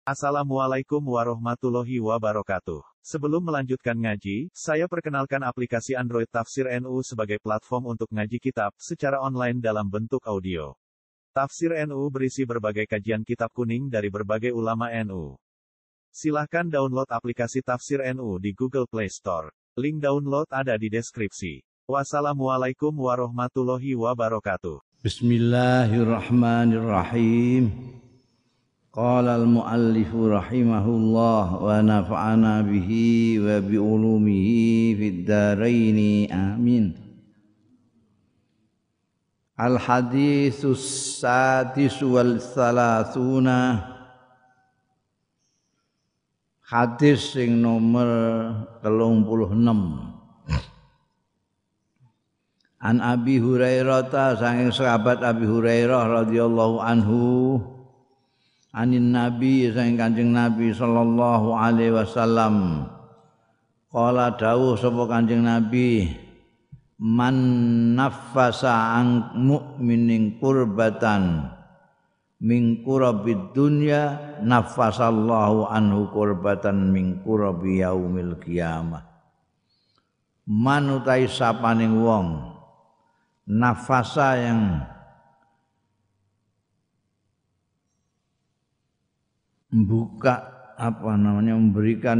Assalamualaikum warahmatullahi wabarakatuh. Sebelum melanjutkan ngaji, saya perkenalkan aplikasi Android Tafsir NU sebagai platform untuk ngaji kitab secara online dalam bentuk audio. Tafsir NU berisi berbagai kajian kitab kuning dari berbagai ulama NU. Silahkan download aplikasi Tafsir NU di Google Play Store. Link download ada di deskripsi. Wassalamualaikum warahmatullahi wabarakatuh. Bismillahirrahmanirrahim. Qala al-muallifu rahimahullah wa nafa'ana bihi wa bi ulumihi fid dharain amin. Al-haditsus sadis wal thalathuna, hadis sing nomor 36. An Abi Hurairah saking sahabat Abi Hurairah radhiyallahu anhu, anin Nabi saking Kanjeng Nabi sallallahu alaihi wasallam, qala dawuh sapa Kanjeng Nabi, man naffasa an mu'minin qurbatan min qurabid dunya naffasallahu anhu qurbatan min qurabi yaumil qiyamah. Man utai sapaning wong nafasa yang membuka memberikan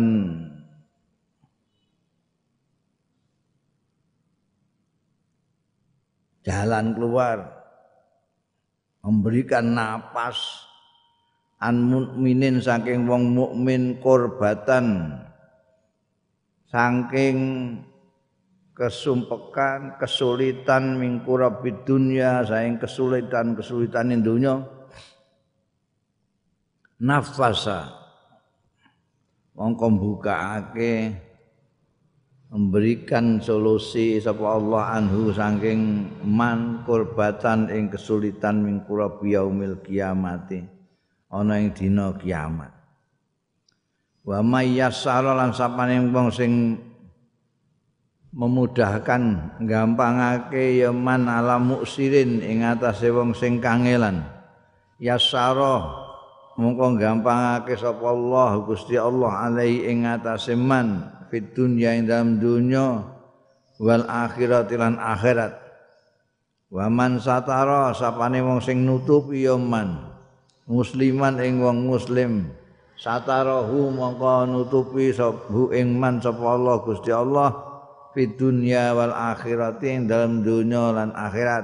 jalan keluar, memberikan napas an mukminin saking wong mukmin kurbatan saking kesumpekan, kesulitan mingkurabid dunya, saking kesulitan dunya, nafasa mongko mbukake memberikan solusi sapa Allah anhu saking man kurbatan ing kesulitan mingkurabi yaumil kiamati, ana ing dina kiamat. Wa may yassara lan sapane wong sing memudahkan gampangake ya man ala muksirin ing atase wong sing kangelan, yassara mongko gampangake sapa Allah Gusti Allah alaihi ing atase man fid dunya ing dalam dunya wal akhirati lan akhirat. Wa man satara sapane wong sing nutupi ya man musliman ing wong muslim, satarahu mongko nutupi sapa ing man sapa Allah Gusti Allah fid dunya wal akhirati ing dalam dunya lan akhirat.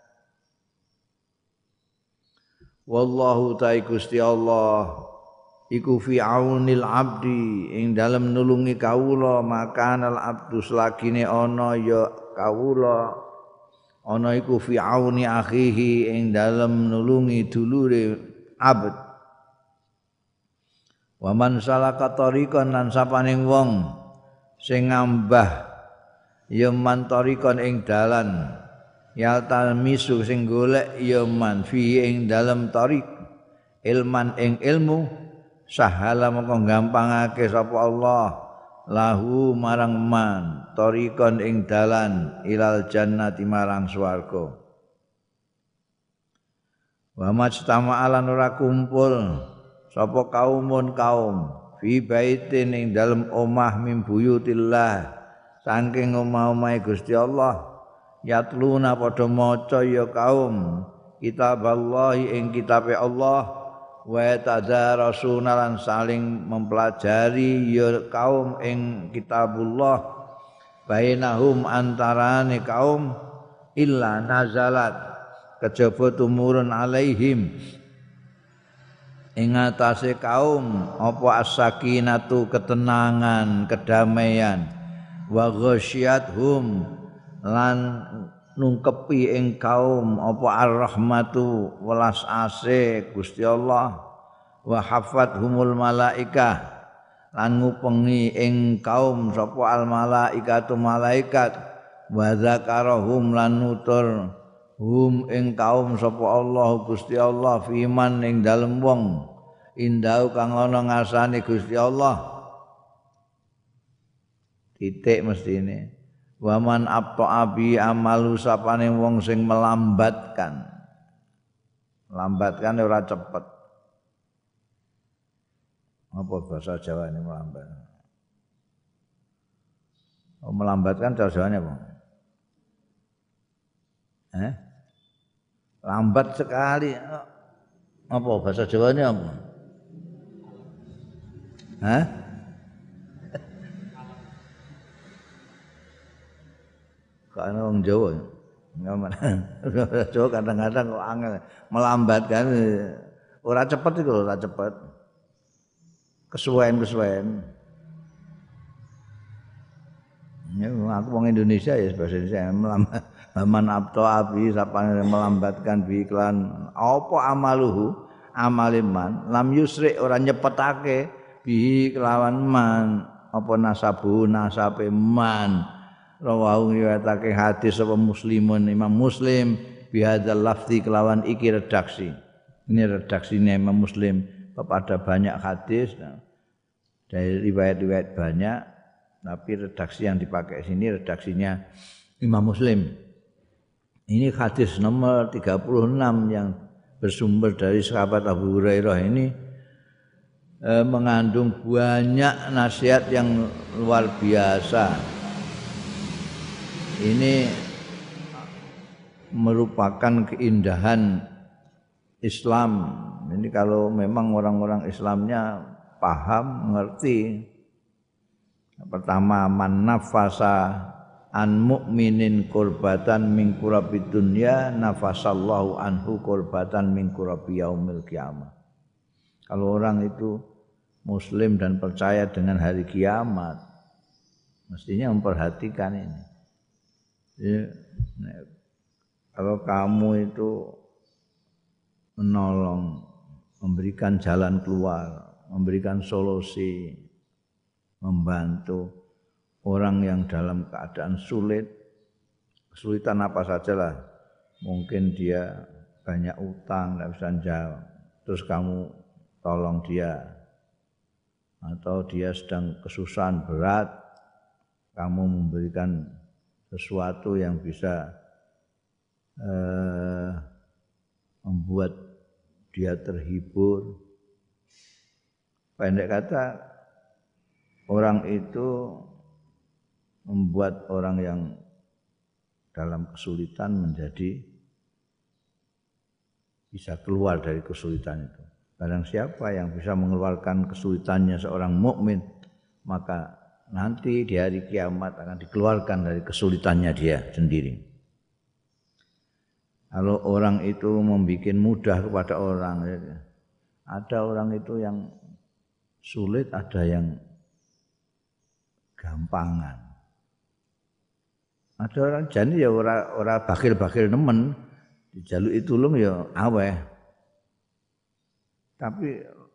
Wallahu ta'ala Gusti Allah iku fi aunil abdi ing dalem nulungi kawula, makanal abdu selagine ana ya kawula ana iku fi auni akhihi ing dalem nulungi dulure abd. Wa man salaka tariqan lan sapaning wong sing ngambah ya man tariqan ing dalan, yaltal misu sing golek ya man fi ing dalem tariq ilman ing ilmu, sahala mongko gampangake sapa Allah lahu marang man tariqan ing dalan ilal jannati marang swarga. Wa majtama'alan ora kumpul sapa kaumun kaum fi baitin ing dalem omah mim buyutillah saking omah-omahe Gusti Allah, yatluna padha maca ya kaum kitaballahi ing kitabe Allah, wa tadarasuna lan saling mempelajari ya kaum ing kitabullah bainahum antarane kaum illa nazalat kejaba tumurun alaihim ing atase kaum apa as-sakinatu ketenangan, kedamaian, wa ghasyiyatuhum lan nungkepi ing kaum apa ar-rahmatu welas asih Gusti Allah, wa hafathumul malaikah lan ngupengi ing kaum sapa al malaikatu malaikat, wa zakarahum lan nutur hum ing kaum sapa Allah Gusti Allah fiman ing dalem wong indau kang ana ngarsane Gusti Allah. Titik mestine. Waman abta'abi amalu sapane wong sing melambatkan. Lambatkan ora cepet. Apa bahasa Jawa ini melambat? Oh, melambatkan cara Jawanya apa? Lambat sekali. Apa bahasa Jawanya apa? Hah? Karena orang Jawa. Jawa kadang-kadang kok angel melambatkan. Ora cepet iku, ora cepet. Kesuwen. Ya, aku wong Indonesia ya bahasa Indonesia melambat. Man abto abi sapane melambatkan bi iklan apa amaluhu amaliman lam yusri ora nyepetake bi kelawan man apa nasabu nasabe man rawahu riwayatake hadis apa muslimun Imam Muslim bi hadzal lafzi kelawan iki redaksi ini redaksinya Imam Muslim pada banyak hadis dari riwayat-riwayat banyak tapi redaksi yang dipakai sini redaksinya Imam Muslim. Ini hadis nomor 36 yang bersumber dari sahabat Abu Hurairah ini mengandung banyak nasihat yang luar biasa. Ini merupakan keindahan Islam. Ini kalau memang orang-orang Islamnya paham, mengerti. Pertama, man nafasa an mukminin kurbatan min kurabid dunya nafasallahu anhu kurbatan min kurabi yaumil qiyamah. Kalau orang itu muslim dan percaya dengan hari kiamat mestinya memperhatikan ini. Ya, kalau kamu itu menolong, memberikan jalan keluar, memberikan solusi, membantu orang yang dalam keadaan sulit, kesulitan apa sajalah, mungkin dia banyak utang, tidak bisa jawab, terus kamu tolong dia, atau dia sedang kesusahan berat, kamu memberikan sesuatu yang bisa membuat dia terhibur. Pendek kata, orang itu membuat orang yang dalam kesulitan menjadi bisa keluar dari kesulitan itu. Barang siapa yang bisa mengeluarkan kesulitannya seorang mukmin, maka nanti di hari kiamat akan dikeluarkan dari kesulitannya dia sendiri. Kalau orang itu membuat mudah kepada orang, ada orang itu yang sulit, ada yang gampangan. Ada orang jani ya ora bakil-bakil nemen dijaluki tulung ya aweh. Tapi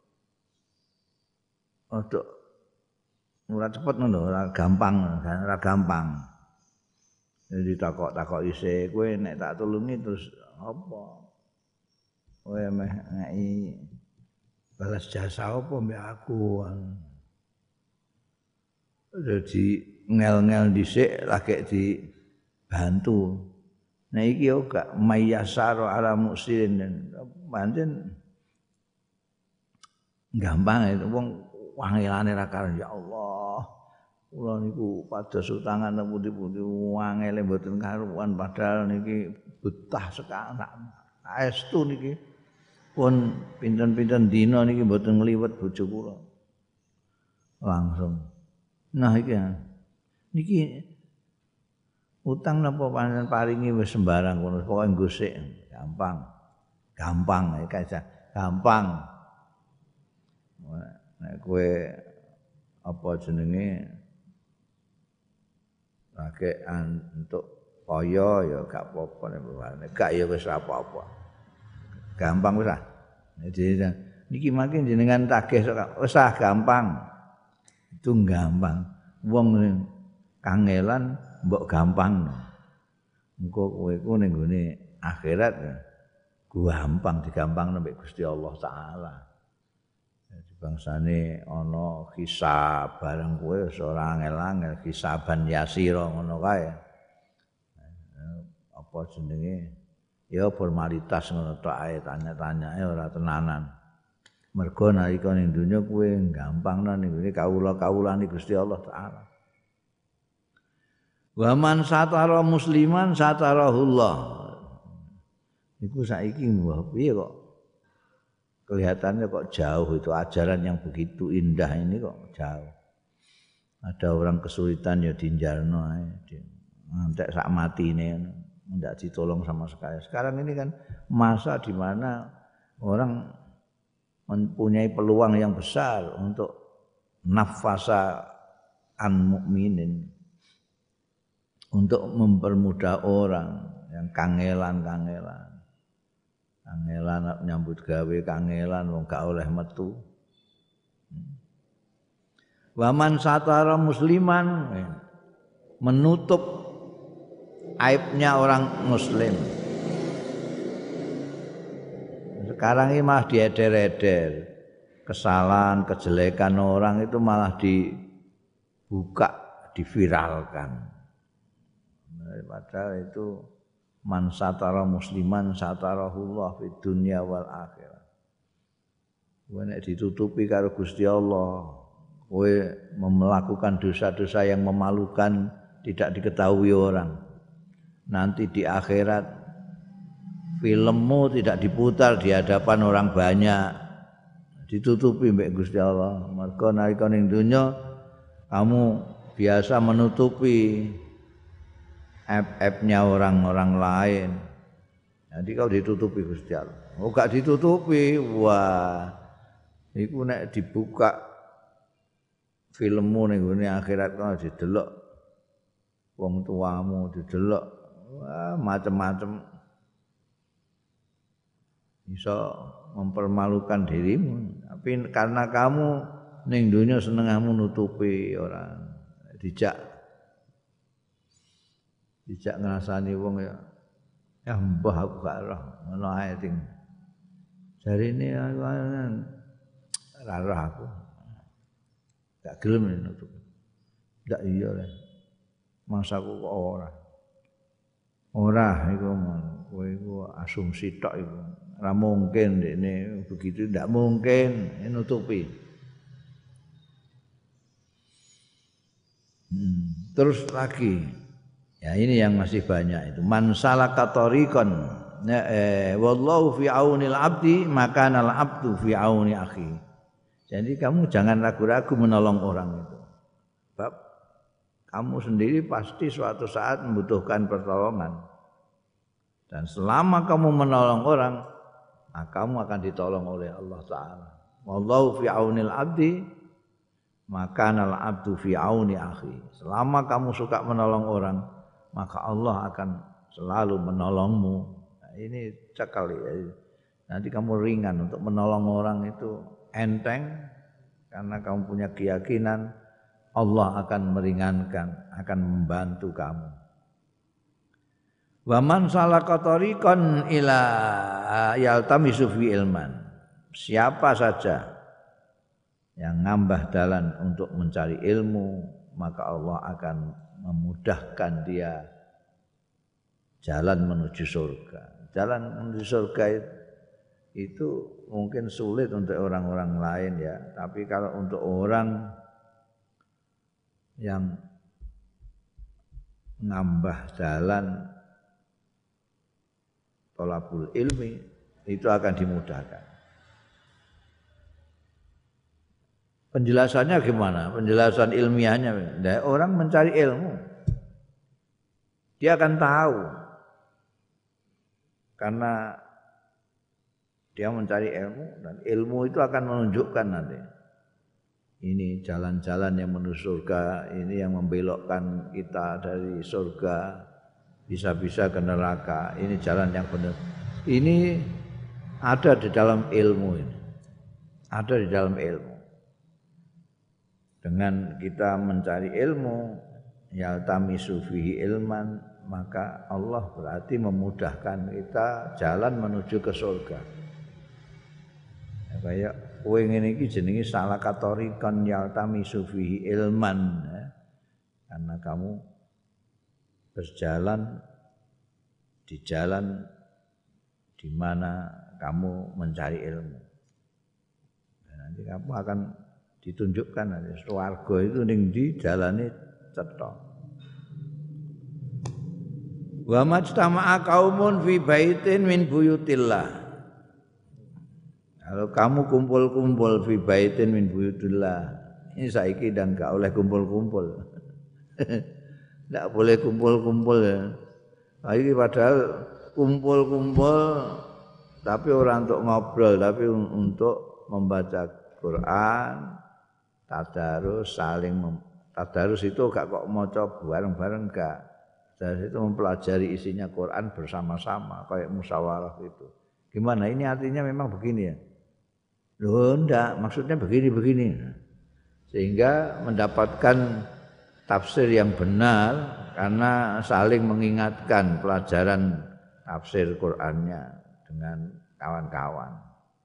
untuk ora cepet ngono, ora gampang. Jadi takok isih kowe nek tak tulungi terus apa? Kowe meh ngeki balas jasa apa mbek aku? Jadi ngel-ngel dhisik lagi dibantu. Nah iki yo gak mayasaro ala muksirin pancen gampang itu wong wangelane ra karo ya Allah. Kula niku pados utangan nang pundi-pundi wangele mboten karuan padahal niki betah sekali. Aestu niki pun pinten-pinten dina niki mboten ngliwet bojo kula. Langsung. Nah iki utang napa pancen paringi wis sembarang kono pokoke nggosik gampang kae gampang nek kowe apa jenenge rakean untuk kaya ya gak apa-apa nek gak ya wis apa-apa gampang wis ah jadi niki makin jenengan tagih wis gampang itu gampang wong kangelan mbok gampang engko kowe iku ning gone akhirat gampang digampangno mbek Gusti Allah taala. Jadi bangsane ana hisab bareng kowe wis ora angel-angel hisaban yasira ngono kae. Apa jenenge ya formalitas ngono tok ae tanya-tanyane ora tenanan. Mergo nalika ning donya kowe gampangna ning ngene kawula-kawulane Gusti Allah taala. Wa man satara musliman satarahullah. Iku saiki wah piye kok kelihatannya kok jauh itu ajaran yang begitu indah ini kok jauh. Ada orang kesulitan ya diinjarno ae. Ngantek sak matine ndak ditolong sama sekali. Sekarang ini kan masa di mana orang mempunyai peluang yang besar untuk nafasa an mukminin, untuk mempermudah orang yang kangelan nyambut gawe kangelan wong gak oleh metu. Waman satara musliman menutup aibnya orang muslim. Sekarang ini malah dieder-eder. Kesalahan, kejelekan orang itu malah dibuka, diviralkan. Padahal itu man satara musliman satarahullah fid dunya wal akhirah. Kowe nek ditutupi karo Gusti Allah, kowe melakukan dosa-dosa yang memalukan tidak diketahui orang. Nanti di akhirat filmmu tidak diputar di hadapan orang banyak, ditutupi mbek Gusti Allah. Mergo nalika ning donya kamu biasa menutupi aib-aibnya orang-orang lain. Jadi kau ditutupi Gusti Allah. Oh gak ditutupi, wah iku nek dibuka filmmu ning gone akhirat kok didelok wong tuamu, didelok wah macam-macam. Bisa mempermalukan dirimu, tapi karena kamu ning dunya senengahmu nutupi orang, dijak ngrasani wong ya mbah aku gak roh ngono ae ting. Jarine aku ora roh aku. Gak gelem nutupi. Ndak iya le. Mangsaku kok ora. Ora iku kowe iku asumsi tok iku. Ora mungkin dekne begitu, ndak mungkin nutupi. Terus lagi, ya ini yang masih banyak itu. Man salaka tariqan wallahu fi aunil abdi maka nal abdu fi auni akhi. Jadi kamu jangan ragu-ragu menolong orang itu. Sebab kamu sendiri pasti suatu saat membutuhkan pertolongan. Dan selama kamu menolong orang, kamu akan ditolong oleh Allah Ta'ala. Wallahu fi aunil abdi maka nal abdu fi auni akhi. Selama kamu suka menolong orang, maka Allah akan selalu menolongmu. Nah, ini cekal ya. Nanti kamu ringan untuk menolong orang itu enteng karena kamu punya keyakinan Allah akan meringankan, akan membantu kamu. Wa man salaka tariqan ila yaltamisu fi ilman. Siapa saja yang ngambah jalan untuk mencari ilmu, maka Allah akan memudahkan dia jalan menuju surga. Jalan menuju surga itu mungkin sulit untuk orang-orang lain ya, tapi kalau untuk orang yang ngambah jalan thalabul ilmi itu akan dimudahkan. Penjelasannya gimana? Penjelasan ilmiahnya. Nah, orang mencari ilmu, dia akan tahu karena dia mencari ilmu dan ilmu itu akan menunjukkan nanti. Ini jalan-jalan yang menuju surga, ini yang membelokkan kita dari surga bisa-bisa ke neraka. Ini jalan yang benar. Ini ada di dalam ilmu ini. Ada di dalam ilmu. Dengan kita mencari ilmu, yaltamisu fihi ilman, maka Allah berarti memudahkan kita jalan menuju ke surga. Ya, kayak kowe ngene iki jenenge salaka tariqan yaltamisu fihi ilman ya. Karena kamu berjalan di jalan di mana kamu mencari ilmu. Nanti kamu akan ditunjukkan nanti swarga itu ning ndi jalane cetha. Wa majtama'a qaumun fi baitin min buyutillah. Kalau kamu kumpul-kumpul fi baitin min buyutillah, ini saiki dan gak oleh kumpul-kumpul. Ndak boleh kumpul-kumpul ya. Ini padahal kumpul-kumpul tapi orang untuk ngobrol, tapi untuk membaca Quran, tadarus, tadarus itu gak kok maca bareng-bareng enggak. Tadarus itu mempelajari isinya Quran bersama-sama kayak musyawarah itu. Gimana ini artinya memang begini ya? Loh enggak, maksudnya begini-begini. Sehingga mendapatkan tafsir yang benar karena saling mengingatkan pelajaran tafsir Qur'annya dengan kawan-kawan.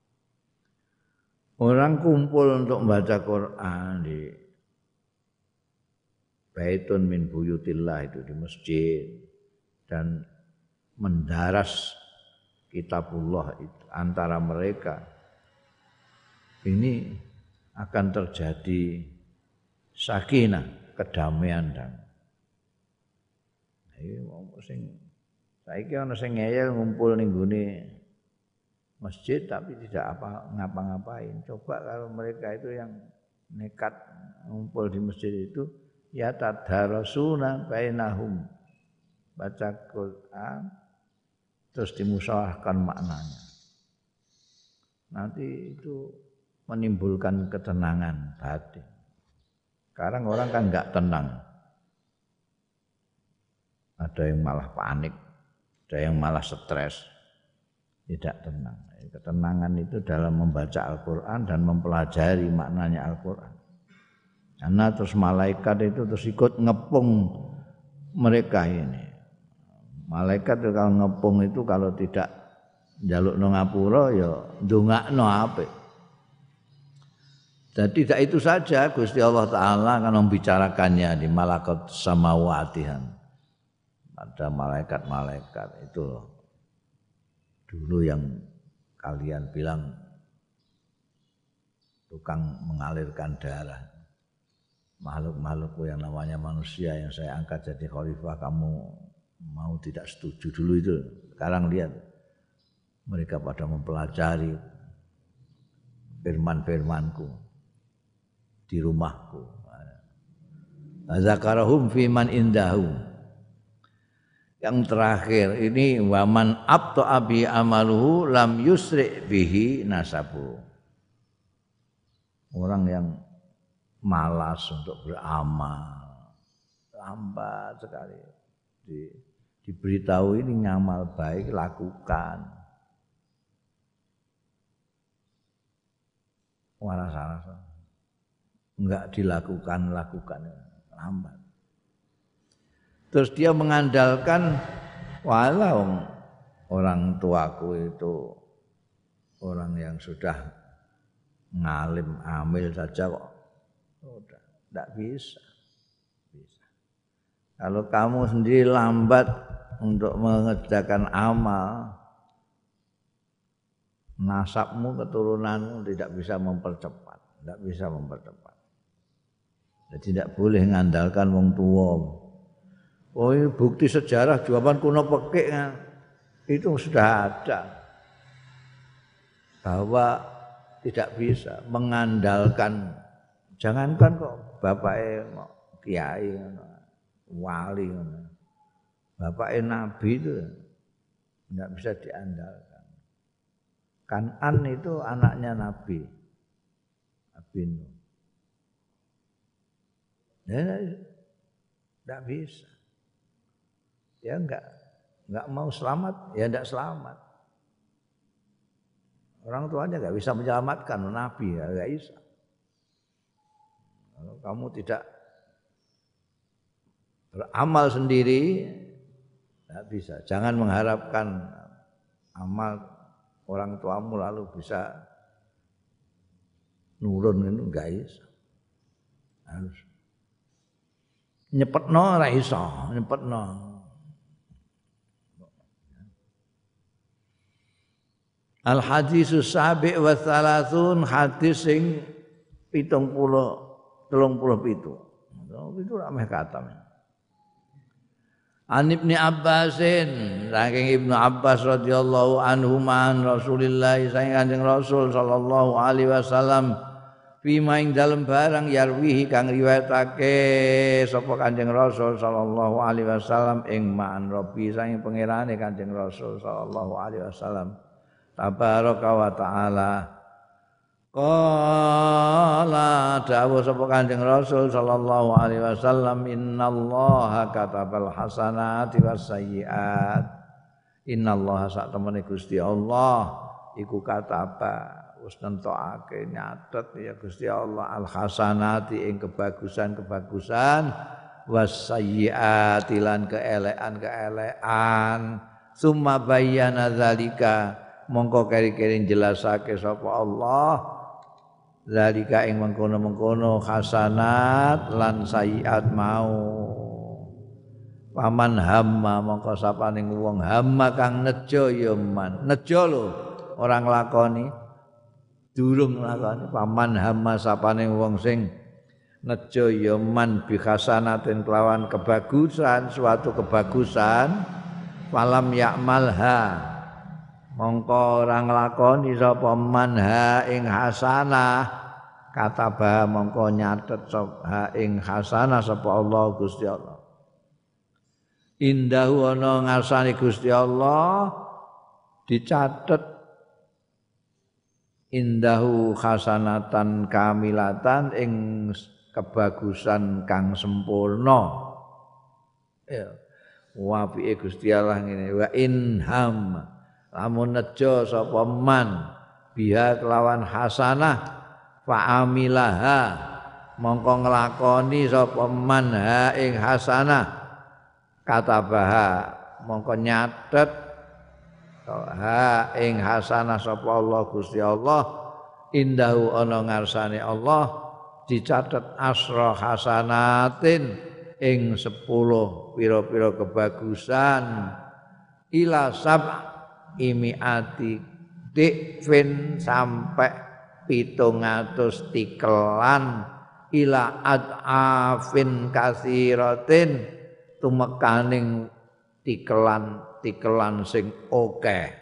Orang kumpul untuk membaca Qur'an di baitun min buyutillah itu di masjid dan mendaras kitabullah itu antara mereka. Ini akan terjadi sakinah, kedamaian dan saiki ana sing ngeyel ngumpul ning gone masjid tapi tidak apa ngapa-ngapain. Coba kalau mereka itu yang nekat ngumpul di masjid itu ya tadarasuna bainahum, baca Quran terus dimusyawarahkan maknanya. Nanti itu menimbulkan ketenangan batin. Sekarang orang kan enggak tenang. Ada yang malah panik, ada yang malah stres, tidak tenang. Ketenangan itu dalam membaca Al-Quran dan mempelajari maknanya Al-Quran. Karena terus malaikat itu terus ikut ngepung mereka ini. Malaikat itu kalau ngepung itu kalau tidak njalukno ngapura ya ndongakno apik. Dan tidak itu saja Gusti Allah Ta'ala akan membicarakannya di malakut samawatihan. Ada malaikat-malaikat itu loh. Dulu yang kalian bilang tukang mengalirkan darah. Makhluk-makhluk yang namanya manusia yang saya angkat jadi khalifah, kamu mau tidak setuju dulu itu. Sekarang lihat mereka pada mempelajari firman-firmanku di rumahku. Zakarahum fi man indahu. Yang terakhir ini waman abta abi amaluhu lam yusri bihi nasabu. Orang yang malas untuk beramal, lambat sekali. Diberitahu ini ngamal baik lakukan. Waras-waras. Enggak dilakukan lambat. Terus dia mengandalkan walau orang tuaku itu orang yang sudah ngalim amil saja kok udah enggak bisa. Kalau kamu sendiri lambat untuk mengerjakan amal, nasabmu, keturunanmu tidak bisa mempercepat, tidak bisa mempercepat. Jadi tidak boleh mengandalkan wong tua. Oh, bukti sejarah jawaban kuno pekik itu sudah ada. Bahwa tidak bisa mengandalkan, jangankan kok bapaknya kiai, wali, bapaknya nabi itu tidak bisa diandalkan. Kan'an itu anaknya nabi Nuh. Tidak bisa. Ya enggak mau selamat, ya enggak selamat. Orang tuanya enggak bisa menyelamatkan Nabi, ya enggak bisa. Kalau kamu tidak beramal sendiri, enggak bisa. Jangan mengharapkan amal orang tuamu lalu bisa nurun, itu enggak bisa. Harus nyepetno ora iso, nyepetno. Al hadisus sabi' wa thalathun hadis sing 37. Itu rameh katam. An Ibnu Abbasin, saking Ibnu Abbas radhiyallahu anhu man Rasulillah saking Kanjeng Rasul sallallahu alaihi wasallam fima ing dalem barang yarwihi kang riwayatake sapa Kanjeng Rasul sallallahu alaihi wasallam ing ma'an Rabbi saking pangerane Kanjeng Rasul sallallahu alaihi wasallam tabaraka wa taala qala dawuh sapa Kanjeng Rasul sallallahu alaihi wasallam innallaha katabal hasanati was sayyiat innallaha sak temene Gusti Allah iku kataba wis nentokake nyatet ya Gusti Allah al hasanati ing kebagusan-kebagusan was sayyiati lan keelekan summa bayyana zalika mongko keri-keri jelasake sapa Allah zalika ing mengkono-mengkono hasanat lan sayiat mau paman hamma mongko sapaning wong hamma kang nejo ya man nejo lho orang lakoni durung lakoni paman hamma sapaning wong sing nejo ya man bi hasanatin kelawan kebagusan suatu kebagusan falam ya'malha mongko ora nglakoni sapa manha ing hasanah kataba mongko nyatet sapa ing hasanah sapa Allah Gusti Allah indahu ana ngarsane Gusti Allah dicatet indahu hasanatan kamilatan ing kebagusan kang sempurna ya wa fi Gusti Allah ngene wa inham lamun nejo sapa man biha kelawan hasanah fa amilaha mongko nglakoni sapa man ha ing hasanah katabaha mongko nyatet ha ing hasanah sapa Allah Gusti Allah indahu ana ngarsane Allah dicatet asra hasanatin ing 10 pira-pira kebagusan ila imiati dikfin sampai 700 tikelan ila ad'afin kasiratin tumekaning tikelan sing akeh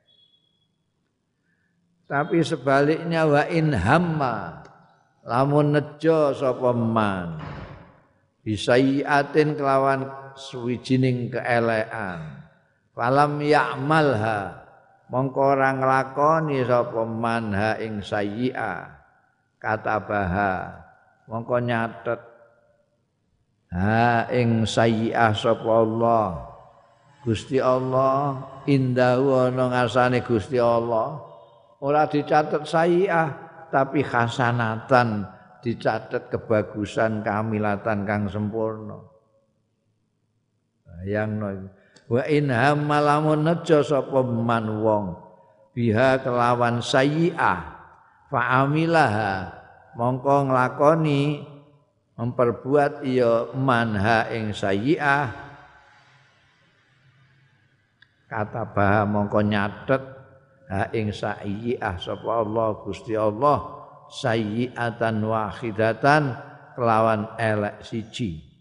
tapi sebaliknya wa in hamma lamun nejo sapa man bisayiatin kelawan suwijining keelekan falam ya'malha mongko ora nglakoni sapa manha ing sayyi'ah katabaha mongko nyatet ha ing sayyi'ah sapa Allah Gusti Allah indahu ana ngarsane Gusti Allah ora dicatet sayyi'ah tapi hasanatan dicatet kebagusan kamilatan kang sempurna bayangno wa in hamma lamun nejo sapa man wong biha kelawan sayyi'ah fa amilaha mongko nglakoni memperbuat ya manha ing sayyi'ah katabaha mongko nyatet ha ing sayyi'ah sapa Allah Gusti Allah sayyi'atan wahidatan kelawan elek siji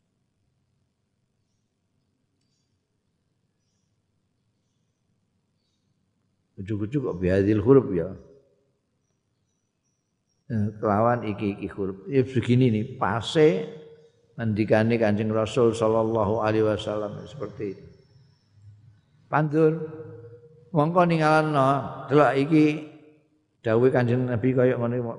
ujuk-ujuk kok bihadil huruf ya kelawan iki huruf ya begini nih pase ngendikane Kanjeng Rasul sallallahu alaihi wasallam seperti itu pandur mongko ningalno delok iki dawuh Kanjeng Nabi kaya ngono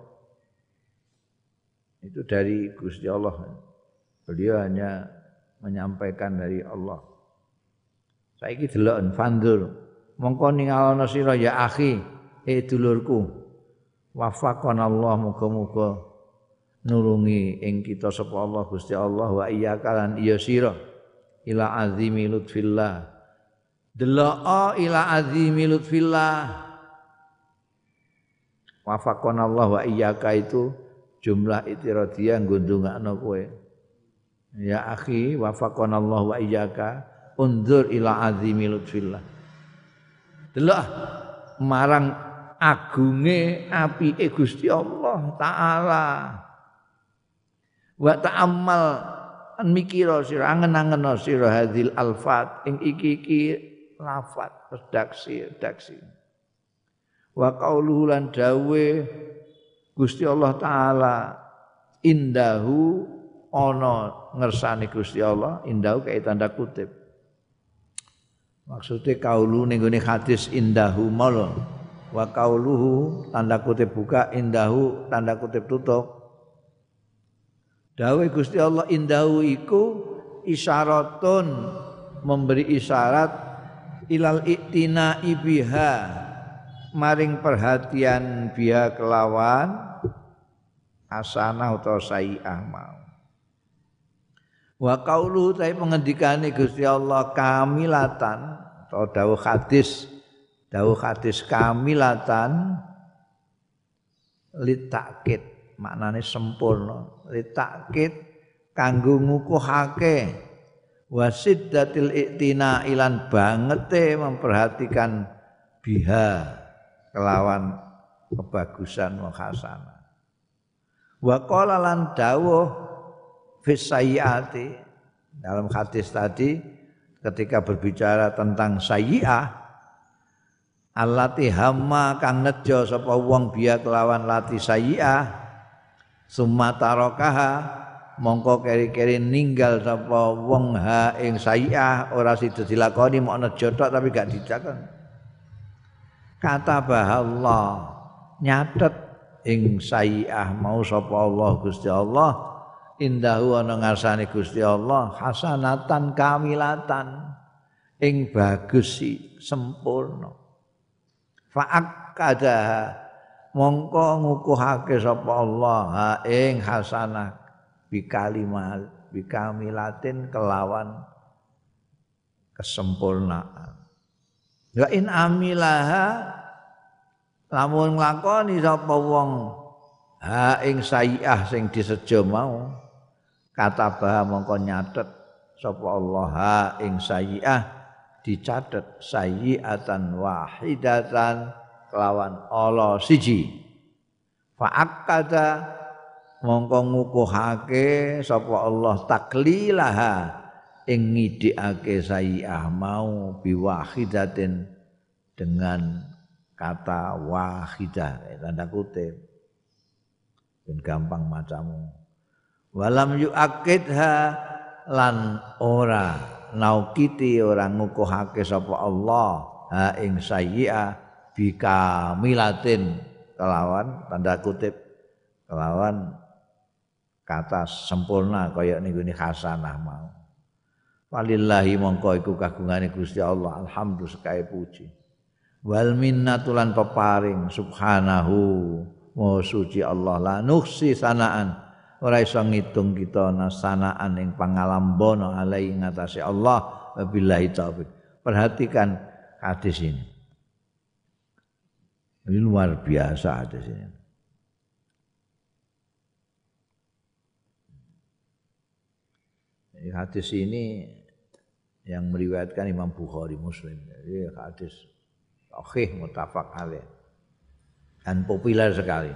itu dari Gusti Allah beliau hanya menyampaikan dari Allah saiki delok pandur mongko ningalana sira ya akhi dulurku wafaqanallah muga-muga nulungi ing kita sapa Allah Gusti Allah wa iyyaka lan iya sira ila azimi lutfillah delok ila azimi lutfillah wafaqanallah wa iyyaka itu jumlah itiradiyah nggundungakno kowe ya akhi wafaqanallah wa iyyaka unzur ila azimi lutfillah delok marang agunge apike Gusti Allah taala. Wa ta'ammal mikira sira angen-angena sira hadil alfat ing iki lafat redaksi. Wa qauluhu lan dawe Gusti Allah taala indahu ana ngersane Gusti Allah indahu kae tanda kutip. Maksudnya kaulu ning gone hadis indahu mal wa qauluhu tanda kutip buka indahu tanda kutip tutup. Dawe Gusti Allah indahu iku isyaratun memberi isyarat ilal iktina biha maring perhatian biha kelawan hasanah utawa sayyi'ah mau. Wa qauluhu ta pengendikane Gusti Allah kamilatan atau dawuh hadis kamilatan litakid maknane sempurna litakid kanggo ngukuhake wasiddatil iktina ilan bangete memperhatikan biha kelawan kebagusan wa hasanah. Wa qala lan dawuh fis sayyiati dalam hadis tadi ketika berbicara tentang sayyi'ah allati hamma kang nejo sapa wong biya kelawan lati sayyi'ah summa tarakaha mongko keri-keri ninggal sapa wong ha ing sayyi'ah ora sida dilakoni mok nejo tok tapi gak dicakon kata Allah nyatet ing sayyi'ah mau sapa Allah Gusti Allah indahu ana ngarsane Gusti Allah hasanatan kamilatan ing bagus sempurna fa'akada mongko ngukuhake sapa Allah ha ing hasanah bikamilatin kelawan kesempurnaan wa in amilaha lamun nglakoni sapa wong ha ing sayyi'ah sing disejo mau kata bah mongko nyatet sapa Allah ha ing sayyi'ah dicatet sayyi'atan wahidatan kelawan ala siji fa'akada mongko ngukuhake sapa Allah taklilaha ing ngidikake sayyi'ah mau biwahidatin dengan kata wahidah tanda kutip ben gampang macamu walam yu'akidha lan ora naukiti ora ngukuhake sapa Allah ha ing sayyi'ah bikamilatin kelawan tanda kutip kelawan kata sempurna kaya niku ni hasanah mau walillahi mongko iku kagungane Gusti Allah alhamdulillah sekae puji wal minnatulan peparing subhanahu maha suci Allah la nuksi sanaan ora iso ngitung kita sanaan ing pangalambana alai ngatasé Allah wabillahi taufik. Perhatikan hadis ini. Ini luar biasa hadis ini. Hadis ini yang meriwayatkan Imam Bukhari Muslim. Jadi hadis sahih muttafaq alaih. Dan populer sekali.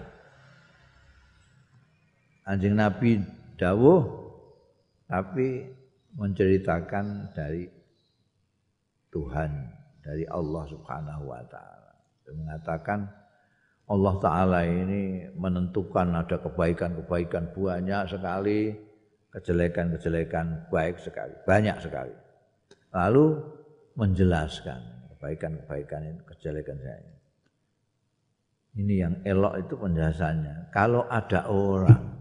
Kanjeng Nabi dawuh tapi menceritakan dari Tuhan, dari Allah Subhanahu wa taala. Dia mengatakan Allah taala ini menentukan ada kebaikan-kebaikan banyak sekali, kejelekan-kejelekan baik sekali, banyak sekali. Lalu menjelaskan kebaikan-kebaikan ini, kejelekan saya. Ini yang elok itu penjelasannya. Kalau ada orang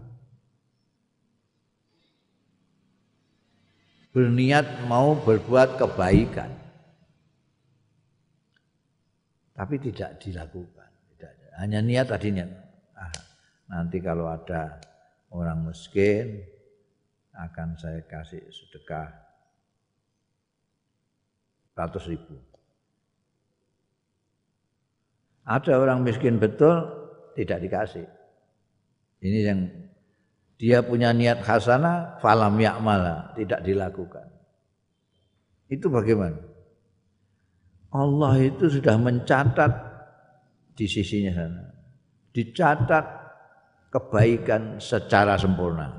berniat mau berbuat kebaikan tapi tidak dilakukan, hanya niat tadinya. Nanti kalau ada orang miskin akan saya kasih sedekah 100.000. Ada orang miskin betul tidak dikasih. Ini yang dia punya niat hasanah falam ya'mala, tidak dilakukan. Itu bagaimana? Allah itu sudah mencatat di sisinya sana. Dicatat kebaikan secara sempurna.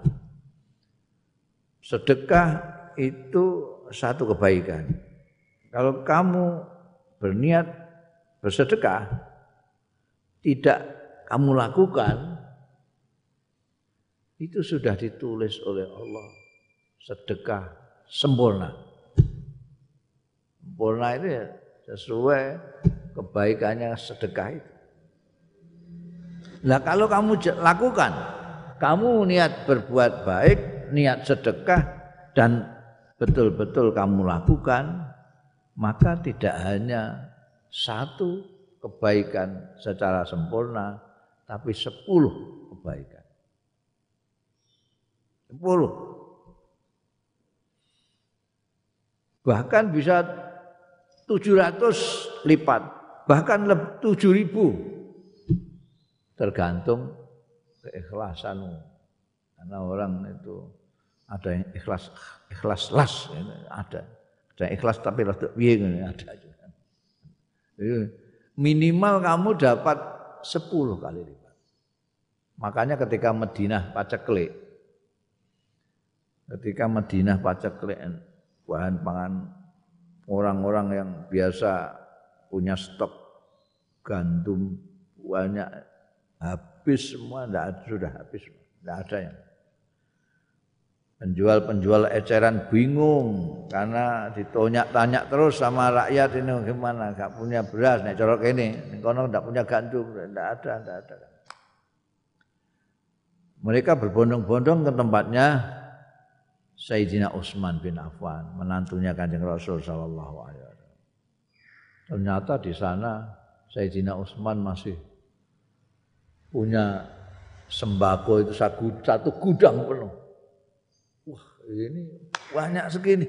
Sedekah itu satu kebaikan. Kalau kamu berniat bersedekah, tidak kamu lakukan, itu sudah ditulis oleh Allah sedekah sempurna. Sempurna itu ya sesuai kebaikannya sedekah itu. Nah kalau kamu lakukan, kamu niat berbuat baik, niat sedekah dan betul-betul kamu lakukan, maka tidak hanya satu kebaikan secara sempurna, tapi 10 kebaikan. 10. Bahkan bisa 700 lipat, bahkan 7.000. Tergantung keikhlasanmu. Karena orang itu ada yang ikhlas las, ada yang ikhlas tapi rada piye ngene ada juga. Minimal kamu dapat 10 kali lipat. Makanya ketika Madinah paceklik, bahan pangan orang-orang yang biasa punya stok gandum banyak habis semua, sudah habis, tidak ada yang. Penjual-penjual eceran bingung karena ditanya terus sama rakyat ini gimana, gak punya beras, nek corok ini, kono ndak punya gandum, ndak ada. Mereka berbondong-bondong ke tempatnya Sayyidina Utsman bin Affan, menantunya Kanjeng Rasul sallallahu alaihi wasallam. Ternyata di sana Sayyidina Utsman masih punya sembako itu satu gudang penuh. Wah, ini banyak segini.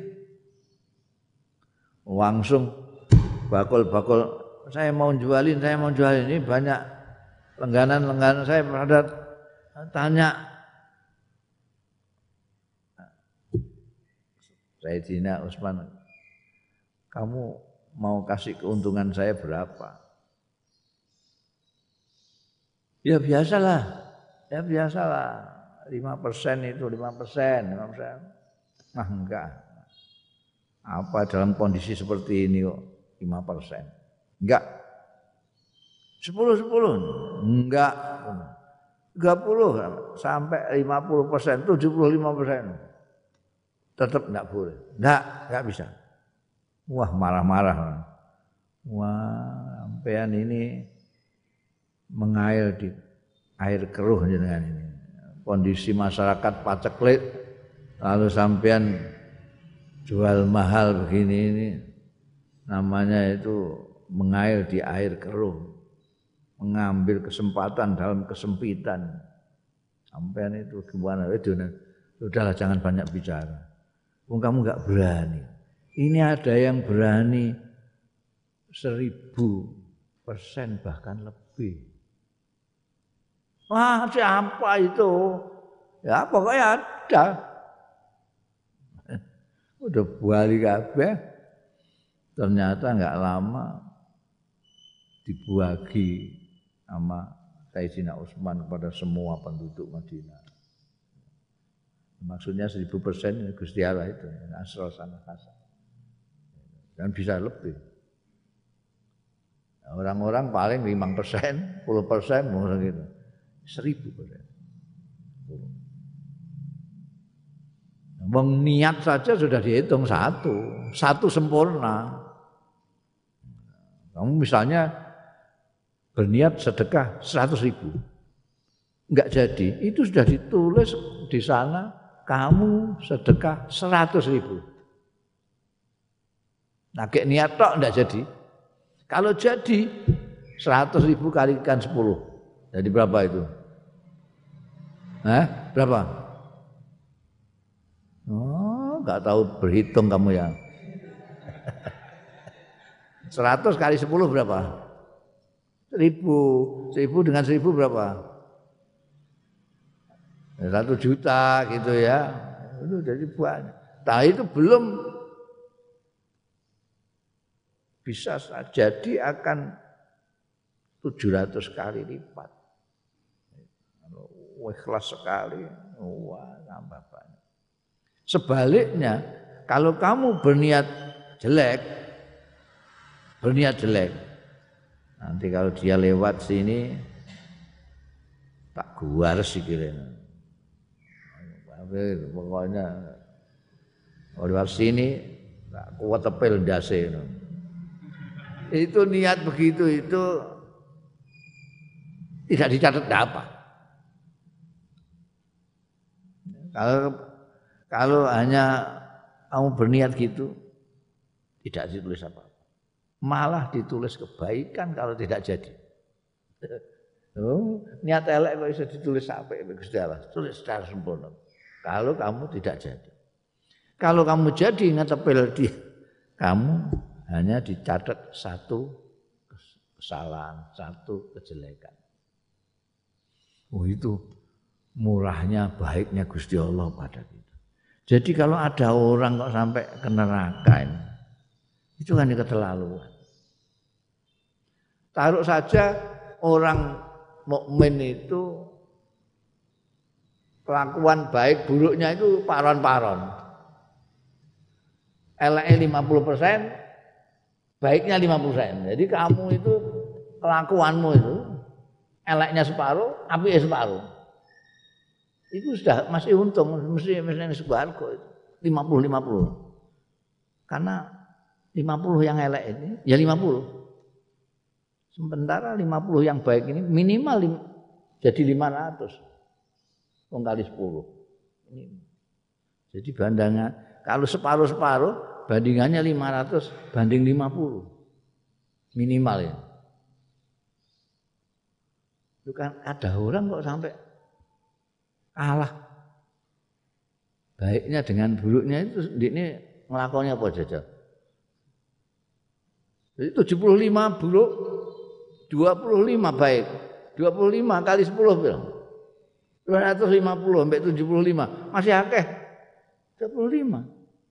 Langsung bakul-bakul, saya mau jualin ini banyak langganan saya pada tanya. Sayyidina Utsman, kamu mau kasih keuntungan saya berapa? Ya biasalah. 5% itu 5%. Nah enggak. Apa dalam kondisi seperti ini kok 5%? Enggak. 10. Enggak. 30 sampai 50%, 75%. Tetap enggak boleh. Enggak bisa. Wah, marah-marah. Wah, sampean ini mengair di air keruh jenengan ini. Kondisi masyarakat paceklik lalu sampean jual mahal begini ini namanya itu mengair di air keruh. Mengambil kesempatan dalam kesempitan. Sampean itu gimana? Sudahlah jangan banyak bicara. Kamu enggak berani. Ini ada yang berani 1000% bahkan lebih. Wah, siapa itu? Ya pokoknya ada. Udah balik kabeh. Ternyata enggak lama dibagi sama Sayyidina Utsman kepada semua penduduk Madinah. Maksudnya 1000% Gusti Allah itu, asal sana kasar. Dan bisa lebih. Orang-orang paling 5%, 10% mungkin gitu. 1000%. Niat saja sudah dihitung satu sempurna. Kamu misalnya berniat sedekah 100.000, enggak jadi, itu sudah ditulis di sana. Kamu sedekah 100.000. Nah, kayak niat tok enggak jadi. Kalau jadi 100.000 kalikan 10. Jadi berapa itu? Berapa? Oh, enggak tahu berhitung kamu ya. 100 kali 10 berapa? 1000. 1000 dengan 1000 berapa? 1 juta gitu ya. Itu jadi banyak. Nah itu belum bisa jadi akan 700 kali lipat. Ikhlas sekali, wah tambah banyak. Sebaliknya, kalau kamu berniat jelek, nanti kalau dia lewat sini, tak guar sikilnya. Pokoknya lewat sini, tak kuat tepel ndase. Itu niat begitu itu tidak dicatat apa. Kalau hanya kamu berniat gitu, tidak ditulis apa-apa. Malah ditulis kebaikan kalau tidak jadi. Niat elek kok bisa ditulis apik Gusti Allah, tulis secara sempurna. Kalau kamu tidak jadi. Kalau kamu jadi ngetepil dia, kamu hanya dicatat satu kesalahan, satu kejelekan. Oh itu murahnya, baiknya Gusti Allah pada kita. Jadi kalau ada orang kok sampai ke neraka ini, itu kan keterlaluan. Taruh saja orang mukmin itu kelakuan baik buruknya itu paron-paron. Eleknya 50%, baiknya 50%. Jadi kamu itu kelakuanmu itu eleknya separuh, apiknya separuh. Itu sudah masih untung, mesti sebarco itu 50-50. Karena 50 yang elek ini ya 50. Sementara 50 yang baik ini minimal jadi 500. Wong kali 10. Ini. Jadi bandangan kalau separuh-separuh bandingannya 500 banding 50. Minimal ya. Itu kan ada orang kok sampai kalah. Baiknya dengan buruknya itu ini ngelakonnya apa saja. Jadi 75 buruk, 25 baik. 25 kali 10 bilang. 250 sampai 75 masih akeh. 25.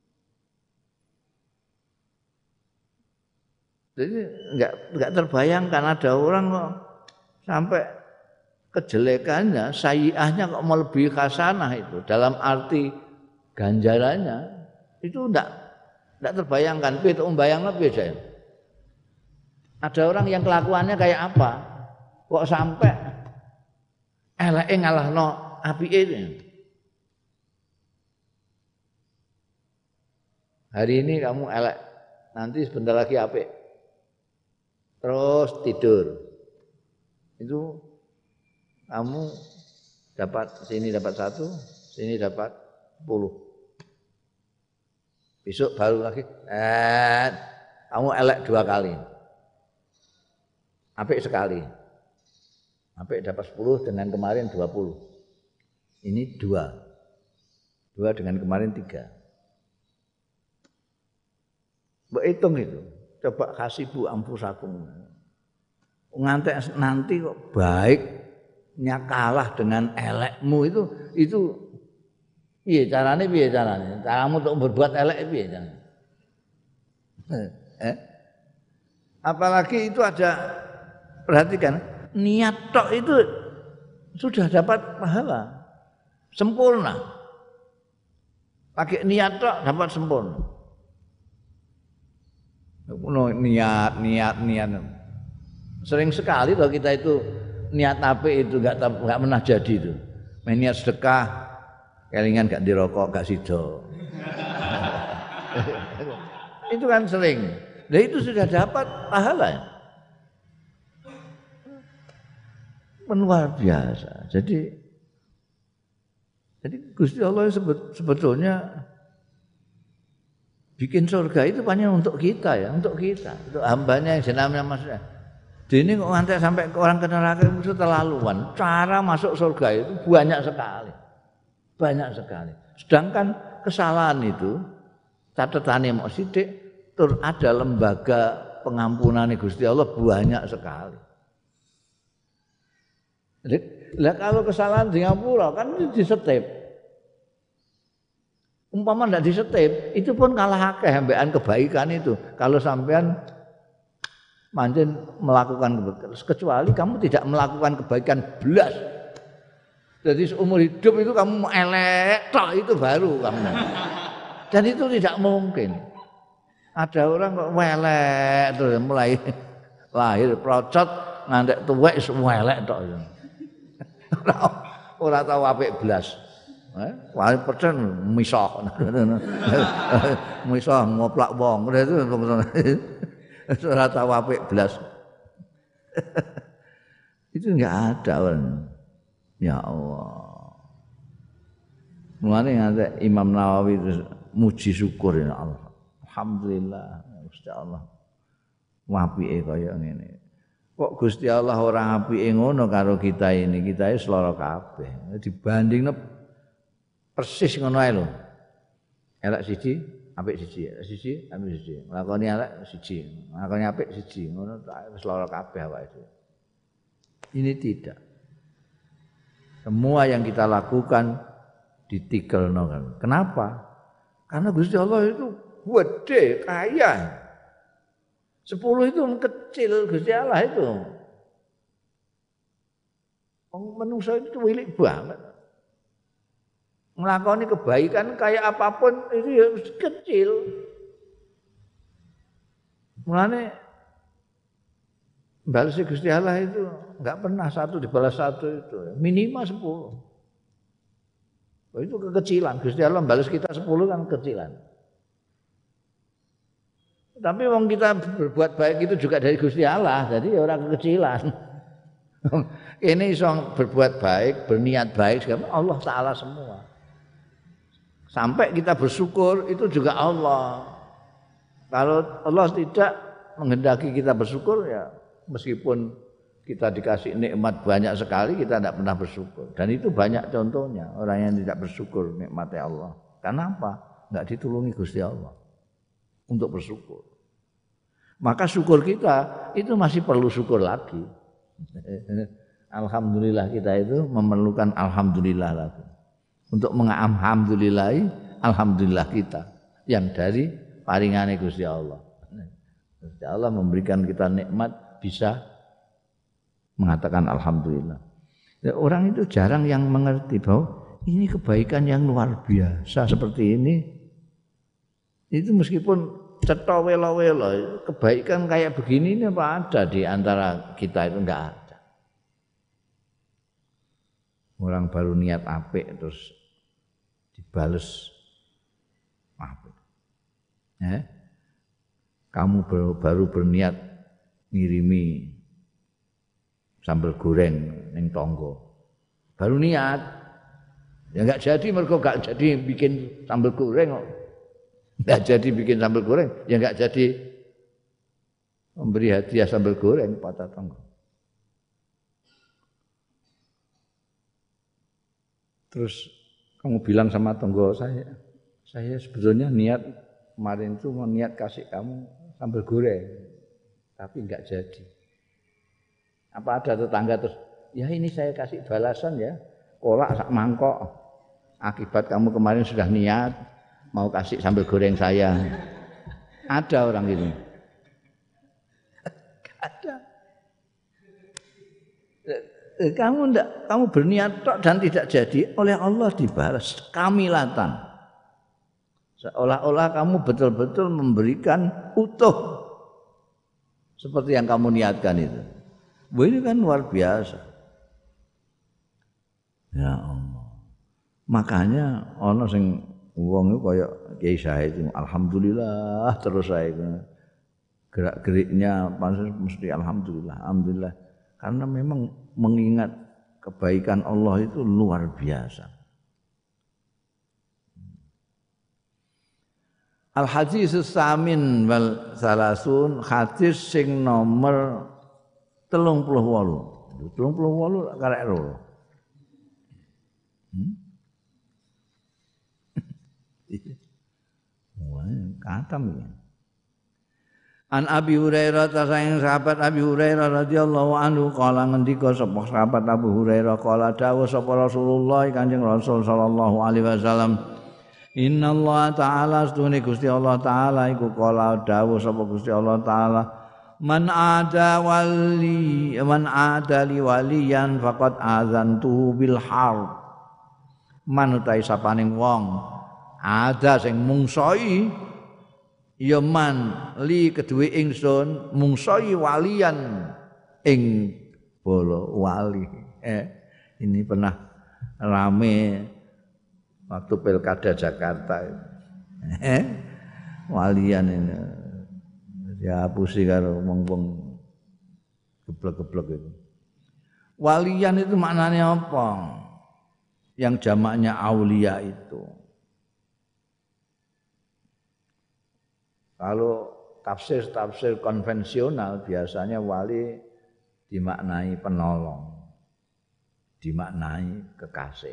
Jadi enggak terbayangkan ada orang kok sampai kejelekannya, sayyi'ahnya kok melebihi hasanah itu dalam arti ganjarannya itu enggak terbayangkan. Piye tok mbayangno piye aja. Ada orang yang kelakuannya kayak apa? Kok sampai eleke ngalahno apike itu. Hari ini kamu elek, nanti sebentar lagi apik. Terus tidur. Itu kamu dapat sini dapat 1, sini dapat 10. Besok baru lagi. Kamu elek 2 kali. Apik sekali. Apik dapat 10 dengan kemarin 20. Ini 2. 2 dengan kemarin 3. Mbok hitung itu. Coba hasibu ampusakum. Ngantek nanti kok baiknya kalah dengan elekmu itu piye carane? Caramu untuk berbuat elek piye carane? Apalagi itu ada, perhatikan, niat tok itu sudah dapat pahala sempurna. Pakai niat tok dapat sempurna. Niat. Sering sekali kalau kita itu niat apik itu enggak pernah jadi itu. Niat sedekah kelingan gak dirokok, gak sido. Itu kan sering. Nah itu sudah dapat pahala. Luar biasa. Jadi Gusti Allah sebetulnya bikin surga itu hanya untuk kita ya, untuk hambanya yang jenamnya maksudnya. Dene kok ngantek sampai ke orang ke neraka itu terlaluan. Cara masuk surga itu banyak sekali. Sedangkan kesalahan itu catatane mok sithik tur ada lembaga pengampunane Gusti Allah banyak sekali. Lah kalau kesalahan di ngapura kan disetep. Umpama ndak disetip, itu pun kalah akeh ambekan kebaikan itu. Kalau sampean Pancen melakukan kebaikan kecuali kamu tidak melakukan kebaikan belas. Jadi seumur hidup itu kamu elek tok itu baru kamu. Dan itu tidak mungkin. Ada orang kok welek terus mulai lahir procot ngantek tuwek semua elek tok. Ora tau apik belas. Wah percen misah. Misah ngoplak wong. Ora tau apik belas. Itu enggak ada kan. Ya Allah. Mulane ngantek Imam Nawawi terus muji syukur ya Allah. Alhamdulillah Gusti Allah. Apike kaya ngene. Kok Gusti Allah ora apike ngono karo kita ini. Kita iki seloro kabeh. Dibandingno persis ngono ae lho. Elek siji, apik siji, siji, apik siji. Lakoni elek siji, lakoni apik siji. Ngono wis lara kabeh awake. Ini tidak. Semua yang kita lakukan ditikelno kan. Kenapa? Karena Gusti Allah itu gede, kaya. 10 itu kecil Gusti Allah itu. Manusia itu wilik banget. Ngelakoni kebaikan kayak apapun itu ya kecil. Mulane balas Gusti Allah itu enggak pernah satu dibalas satu itu, minimal 10. Itu kekecilan. Gusti Allah balas kita 10 kan kekecilan. Tapi wong kita berbuat baik itu juga dari Gusti Allah, jadi ya orang kekecilan. Ini iso berbuat baik, berniat baik, Allah Ta'ala semua. Sampai kita bersyukur itu juga Allah. Kalau Allah tidak menghendaki kita bersyukur ya meskipun kita dikasih nikmat banyak sekali kita tidak pernah bersyukur. Dan itu banyak contohnya orang yang tidak bersyukur nikmatnya Allah. Kenapa? Enggak ditulungi Gusti Allah untuk bersyukur. Maka syukur kita itu masih perlu syukur lagi. Alhamdulillah kita itu memerlukan alhamdulillah lagi. Untuk mengalhamdulillahi alhamdulillah kita yang dari paringane Gusti Allah. Gusti Allah memberikan kita nikmat bisa mengatakan alhamdulillah. Orang itu jarang yang mengerti bahwa ini kebaikan yang luar biasa seperti ini. Itu meskipun cetha wela-wela, kebaikan kayak begini ini apa ada di antara kita itu enggak ada. Orang baru niat apik terus dibales apik. Kamu baru berniat ngirimi sambal goreng ning tangga. Baru niat. Ya enggak jadi mergo enggak jadi bikin sambal goreng kok. Enggak jadi bikin sambal goreng, ya enggak jadi memberi hadiah sambal goreng pada tangga. Terus kamu bilang sama tangga saya sebetulnya niat kemarin itu mau niat kasih kamu sambal goreng, tapi enggak jadi. Apa ada tetangga terus, ya ini saya kasih balasan ya, kolak sak mangkok. Akibat kamu kemarin sudah niat mau kasih sambal goreng saya. Ada orang ini. Ada. Kamu berniat tok dan tidak jadi, oleh Allah dibalas kamilatan. Seolah-olah kamu betul-betul memberikan utuh seperti yang kamu niatkan itu. Wah, ini kan luar biasa. Ya Allah. Makanya ana sing wong iku kaya Kiai Said alhamdulillah terus saya gerak-geriknya pancen mesti alhamdulillah, alhamdulillah. Karena memang mengingat kebaikan Allah itu luar biasa. Al-hadis samin wal salasun, hadis sing nomor 38. 38 karek loro. Wah, katam ya. An Abi Hurairah tasayang sahabat Abi Hurairah radhiyallahu anhu kala ngendika sapa sahabat Abu Hurairah kala dawuh sapa Rasulullah Kanjeng Rasul sallallahu alaihi wasallam Innallaha ta'ala astune Gusti Allah taala iku kala dawuh sapa Gusti Allah taala Man ada li waliyan faqad azantuhu bil harb. Man utahe sapaning wong ada sing mungsoi ya man li kedue ingsun mungsoi waliyan ing bala wali. Ini pernah rame waktu Pilkada Jakarta. Walian ini ya pusi karo wong-wong geblek-geblek itu. Walian itu maknanya apa? Yang jamaknya aulia itu. Kalau tafsir konvensional biasanya wali dimaknai penolong, dimaknai kekasih.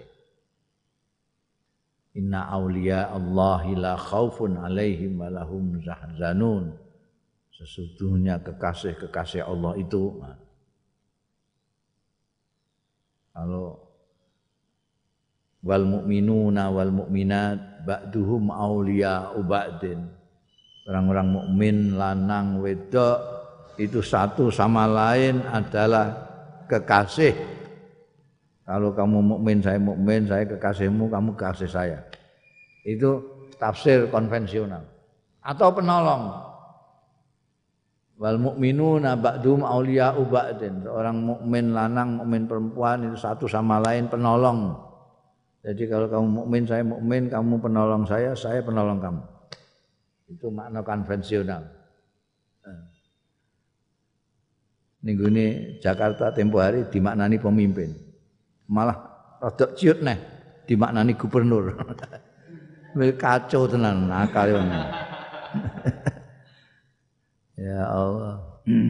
Inna auliya Allahi la khaufun alaihim wa lahum yahzanun. Sesungguhnya kekasih-kekasih Allah itu kalau wal mu'minuna wal mu'minat ba'duhum awliya'u ba'din. Orang-orang mukmin lanang wedok itu satu sama lain adalah kekasih. Kalau kamu mukmin, saya kekasihmu, kamu kekasih saya. Itu tafsir konvensional. Atau penolong. Wal mu'minuna ba'dhum awliya'u ba'din. Orang mukmin lanang, mukmin perempuan itu satu sama lain penolong. Jadi kalau kamu mukmin, saya mukmin, kamu penolong saya penolong kamu. Itu makna konvensional. Minggu ini Jakarta tempo hari dimaknani pemimpin. Malah rada ciut neh dimaknani gubernur. Kacau tenan akal. Ya Allah.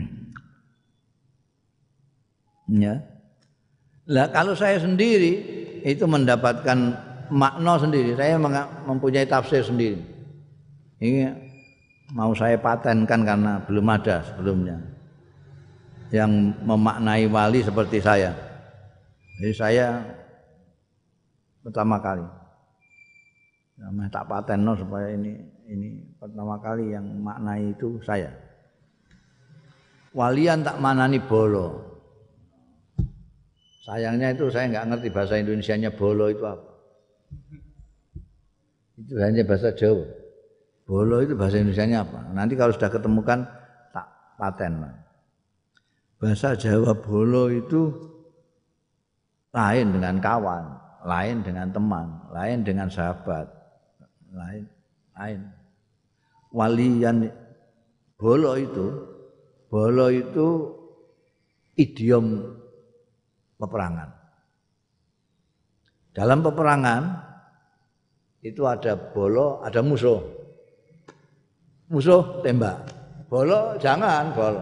Ya. Lah kalau saya sendiri itu mendapatkan makna sendiri. Saya mempunyai tafsir sendiri. Ini mau saya patenkan karena belum ada sebelumnya yang memaknai wali seperti saya. Jadi saya pertama kali. Namanya tak patenno supaya ini pertama kali yang maknai itu saya. Walian tak manani bolo. Sayangnya itu saya enggak ngerti bahasa Indonesianya bolo itu apa. Itu hanya bahasa Jawa. Bolo itu bahasa Indonesianya apa? Nanti kalau sudah ketemukan tak paten. Bahasa Jawa bolo itu lain dengan kawan, lain dengan teman, lain dengan sahabat, lain. Walian bolo itu idiom peperangan. Dalam peperangan itu ada bolo, ada musuh. Musuh tembak. Bolo jangan bolo.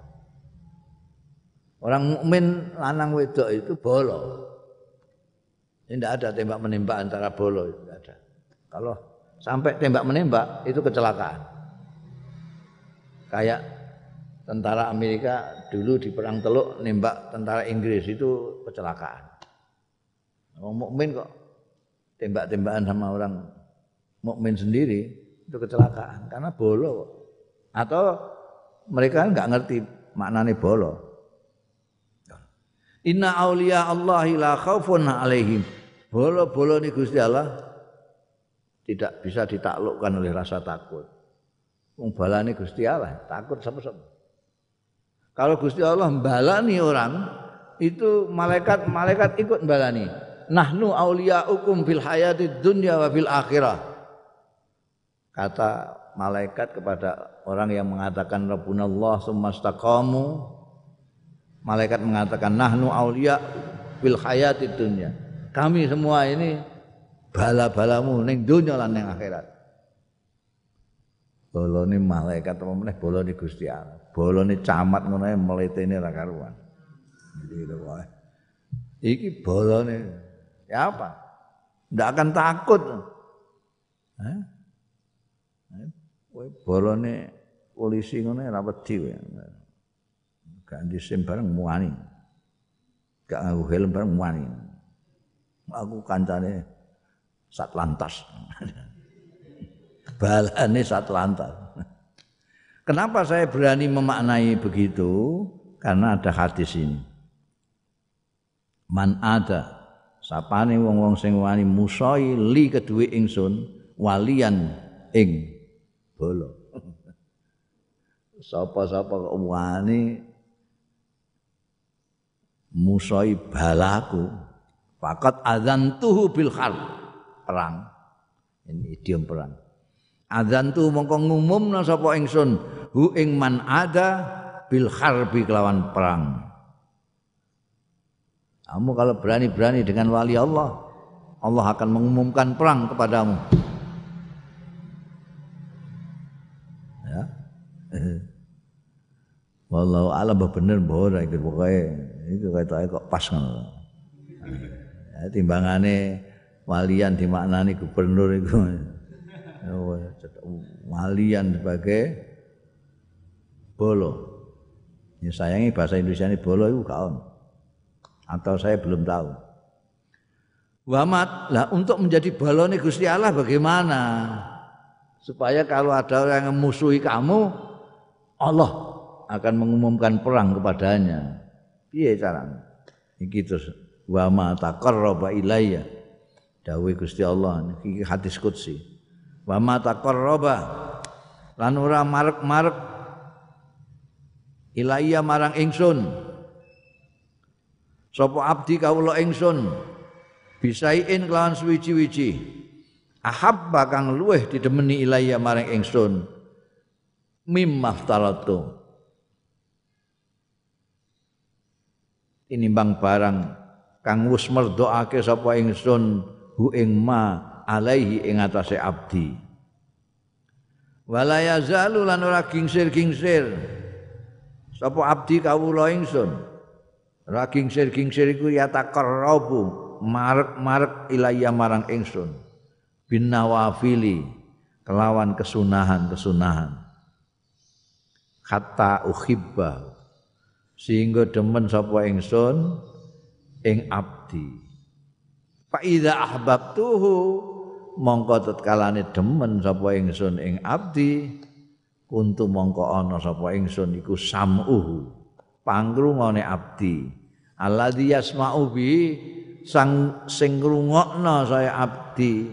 Orang mukmin lanang wedok itu bolo. Ini tidak ada tembak menembak antara bolo itu tidak ada. Kalau sampai tembak menembak itu kecelakaan. Kayak tentara Amerika dulu di perang Teluk nembak tentara Inggris itu kecelakaan. Orang mukmin kok tembak-tembakan sama orang mukmin sendiri itu kecelakaan karena bolo. Atau mereka enggak ngerti maknane bolo. Inna auliya Allahi la khaufun alaihim. Bolo-bolo ni Gusti Allah tidak bisa ditaklukkan oleh rasa takut. Wong balane Gusti Allah, takut sapa-sapa. Kalau Gusti Allah mbalani orang, itu malaikat ikut mbalani. Nahnu auliyaukum fil hayatid dunya wa fil akhirah. Kata malaikat kepada orang yang mengatakan Rabbunallah tsumma istaqamu. Malaikat mengatakan nahnu auliya fil hayatid dunya. Kami semua ini bala-balamu ning dunya lan ning akhirat. Bolone malaikat apa meneh bolone Gusti Allah. Bolone camat ngono ae mletene ra karuan. Gitu wae. Iki bolone ya apa? Ndak akan takut. Kowe bolone polisi ngono ora wedi kowe. Gak disim bareng muani. Gak nganggo helm bareng muani. Aku kancane Satlantas. Balane Satlantas. Kenapa saya berani memaknai begitu? Karena ada hadis ini. Man ada sapane wong-wong sing wani musai li keduwe ingsun walian ing bala. Sapa-sapa wani musai balaku faqat adzantuhu bil harb perang. Ini idiom perang. Adzantu mongko ngumumna sapa ingsun hu ing man ada bil harbi kelawan perang. Kamu kalau berani-berani dengan wali Allah, Allah akan mengumumkan perang kepadamu. Ya. Wallahu a'lam bener ora iki pokoke iki kok pas ngono. Ya, timbangane walian dimaknani gubernur iku. Walian sebagai bolo. Ya sayangi bahasa Indonesia ini bolo itu kaon. Atau saya belum tahu. Wamat lah untuk menjadi balone Gusti Allah bagaimana? Supaya kalau ada orang yang memusuhi kamu, Allah akan mengumumkan perang kepadanya. Piye caranya? Iki terus wa ma taqarraba ilayya. Dawuh Gusti Allah iki hadis qudsi. Wa ma taqarraba lan ora marek-marek ilayya marang ingsun. Sapa abdi kawula ingsun bisaiin kelawan suwiji-wiji ahabba kang luweh didemeni ilayya marang ingsun mimmaftaratu tinimbang barang kang wis merdoake sapa ingsun hu ing ma alaihi ing atase abdi wala yazalu lan ora gingsir-gingsir sapa abdi kawula ingsun ra gingsir-gingsir iku ya taqarrabu marek-marek ilayya marang ingsun bin nawafili kelawan kesunahan-kesunahan kata uhibba sehingga demen sapa ingsun ing abdi fa iza ahbabtuhu mongko tetkalane demen sapa ingsun ing abdi kuntu mongko ana sapa ingsun iku sam'uhu pangrungane abdi alladzi yasma'u bi sang sing ngrungokna saya abdi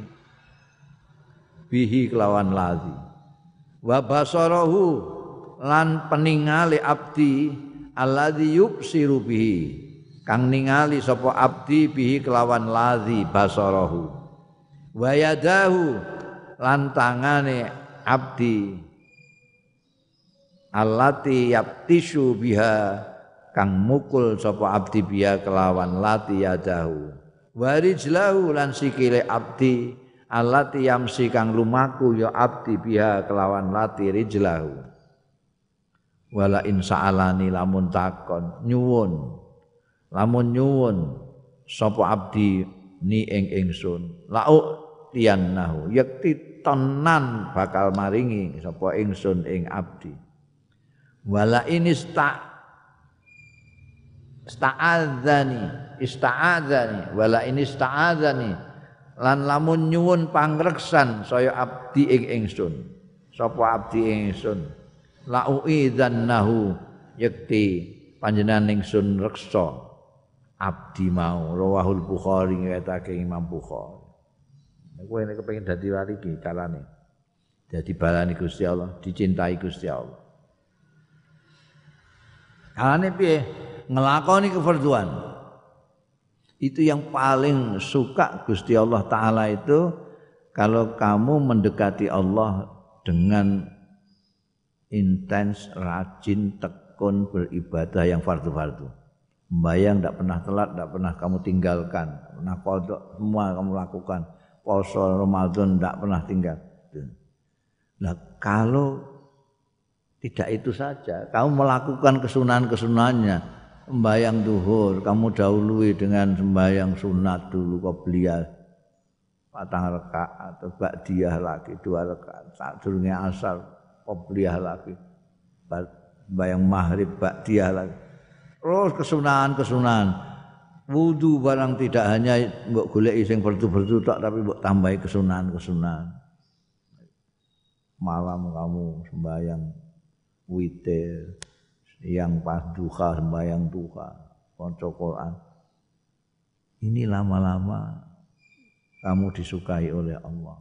bihi kelawan ladzi wa basarahu lan peningale abdi alladzi yubsiru bihi kang ningali sapa abdi bihi kelawan ladzi basarahu wa yadahu lan tangane abdi allati yaptishu biha kang mukul sapa abdi biha kelawan lati yadahu warijlahu lan sikile abdi allati yamsi kang lumaku ya abdi biha kelawan lati rijlahu wala in sa'alani lamun takon nyuwun sapa abdi ni ing ingsun lau tiyannahu yakti tenan bakal maringi sapa ingsun ing abdi wala ini ista'adzani wala ini ista'adzani lan lamun nyuwun pangreksan saya abdi ing ingsun sapa abdi ing ingsun la uidzannahu yakti panjenengan ingsun reksa abdi mau rawahul Bukhari ngewetake Imam Bukhari kowe nek kepengin dadi wali iki carane dadi balani Gusti Allah dicintai Gusti Allah. Carane piye? Ngelakoni kefarduan. Itu yang paling suka Gusti Allah Ta'ala itu kalau kamu mendekati Allah dengan intens, rajin, tekun beribadah yang fardu-fardu. Sembahyang tidak pernah telat, tidak pernah kamu tinggalkan, pernah qadha semua kamu lakukan. Puasa Ramadan tidak pernah tinggal. Nah, kalau tidak itu saja, kamu melakukan kesunahan-kesunahannya, sembahyang zuhur, kamu dahului dengan sembahyang sunat dulu qabliyah, patang rakaat atau ba'diyah lagi 2 rakaat, sadurunge asar qabliyah lagi, sembahyang maghrib ba'diyah lagi. Terus kesunahan-kesunahan. Wudu barang tidak hanya mbok goleki sing fardu-fardu tok tapi mbok tambahi kesunahan-kesunahan. Malam kamu sembahyang witir, yang pas duha sembahyang duha, maca Quran. Ini lama-lama kamu disukai oleh Allah.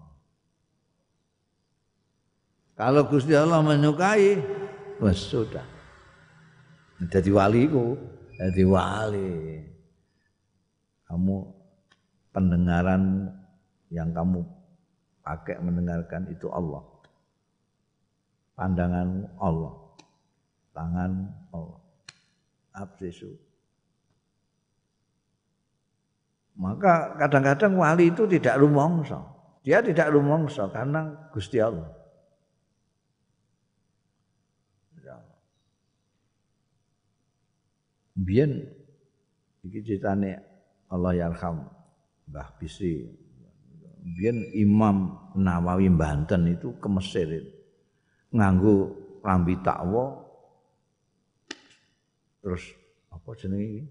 Kalau Gusti Allah menyukai, wes sudah. Jadi waliku, jadi wali. Kamu pendengaran yang kamu pakai mendengarkan itu Allah. Pandangan Allah. Tangan Allah. Absisu. Maka kadang-kadang wali itu tidak rumangsa. Dia tidak rumangsa karena Gusti Allah. Biyen iki critane Allah yarham Mbah Bisri. Biyen Imam Nawawi Banten itu ke Mesir itu. Nganggo rambi takwa terus apa jenenge iki?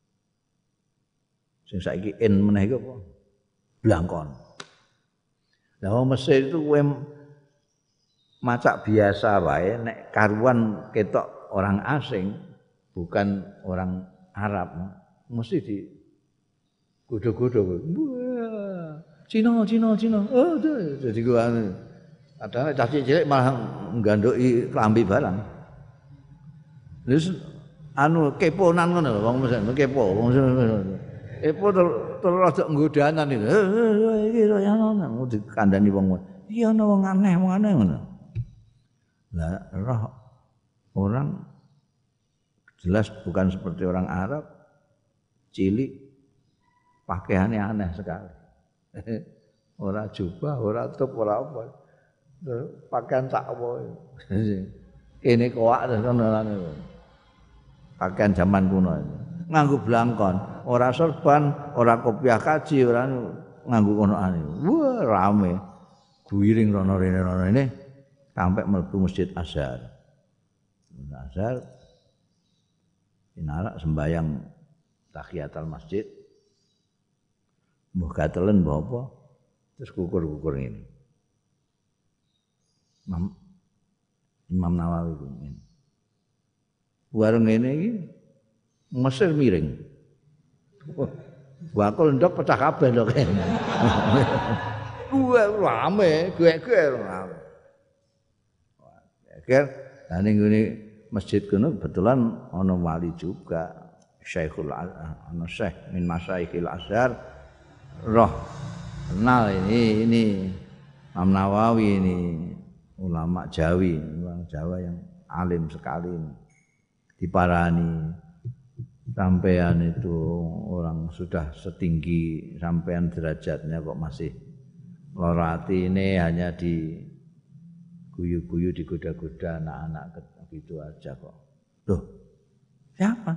Sing saiki meneh iku apa? Blangkon. Lah wong Mesir itu kowe macak biasa wae nek karuan ketok orang asing bukan orang Arab mesti di godo-godo. Cina. Oh, jadi gua kadang cah cilik malah nggandoki klambi barang. Terus keponan ngono wong Mesir kepo. Epo terus rada nggodanan itu. Iki ya ngono dikandani wong. Iya ana wong aneh ngono. Lah roh orang jelas bukan seperti orang Arab. Cilik pakaiannya aneh sekali. Ora jubah, ora top, ora apa. Pakaian takwa. Kene koak terus ngono. Pakaian zaman kuno itu. Nganggo blangkon, ora sorban, ora kopiah kaji, ora nganggo konoane. Wah, rame. Guiring rono rene sampai mlebu Masjid Azhar. Azhar inarak sembayang tahiyatul masjid. Mbah gatelen mbah apa? Terus kukur-kukur ngene. Imam Nawawi ngene. Warung ngene iki Mesir miring. Bakul ndok pecah kabeh ndok. Wah, rame, gek-gek rame. Gek, ning ngene masjid kono kebetulan ana wali juga, Syekhul ana Syekh min Masyayikhil Azhar. Roh kenal ini Imam Nawawi ini ulama Jawi, orang Jawa yang alim sekali ini. Diparani sampean itu orang sudah setinggi sampean derajatnya kok masih lara hati ini hanya di guyu-guyu digoda-goda anak-anak gitu aja kok. Loh, siapa?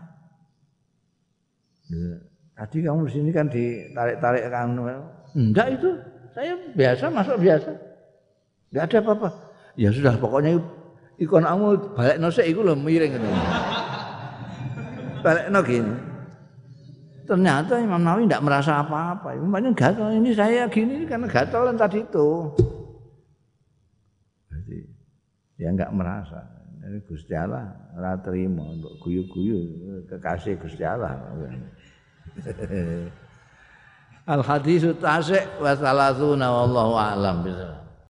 Tadi kamu di sini kan ditarik-tarik kan. Enggak itu, saya biasa masuk biasa. Enggak ada apa-apa. Ya sudah pokoknya ikon kamu balik nosek iku lho miring ngene. Balikno gini. Ternyata Imam Nawawi tidak merasa apa-apa. Umpamanya gatal ini saya gini karena gatalan tadi itu. Jadi dia enggak merasa. Ini Gusti Allah ora trimo untuk guyu-guyu kekasih Gusti Allah. Al hadis tasik wa salasuna wallahu a'lam.